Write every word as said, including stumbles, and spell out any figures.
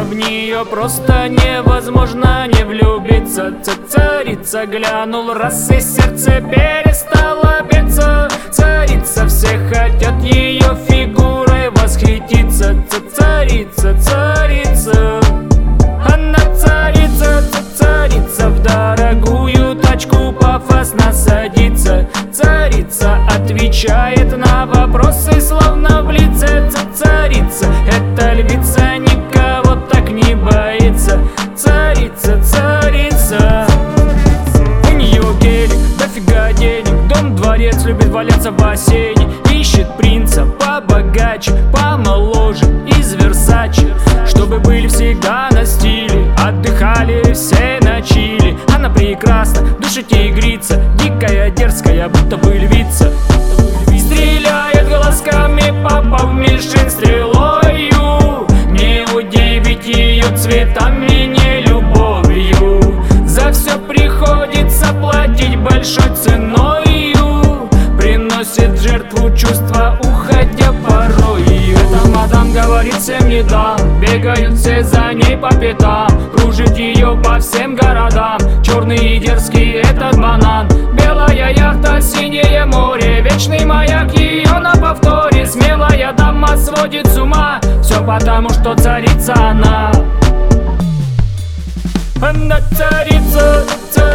в нее просто невозможно не влюбиться. Царица, глянул раз и сердце перестало биться. Царица, все хотят ее фигурой восхититься. Царица, царица, она царица, царица, в дорогую тачку пафосно садится. Царица отвечает на вопросы, словно в лице. Царица, эта львица никого так не боится. Царица, царица, у нее гелик, дофига денег, дом, дворец, любит валяться в бассейне. Ищет принца побогаче, помоложе, из Версачи, чтобы были всегда на стиле, отдыхали все на чили. Она прекрасна, душа тигрица, дикая, дерзкая, будто бы львица. Стреляет глазками, попав в мишень стрелою. Не удивить ее цветами, не любовью. За все приходится платить большой ценою. Приносит жертву чувства, уходя порою. Эта мадам говорит всем не дам, бегают все за ней по пятам. Кружит ее по всем городам, черный и дерзкий этот банан. Белая яхта, синее море, вечный маяк ее на повторе. Смелая дама сводит с ума, все потому, что царица она. Она царица, царица.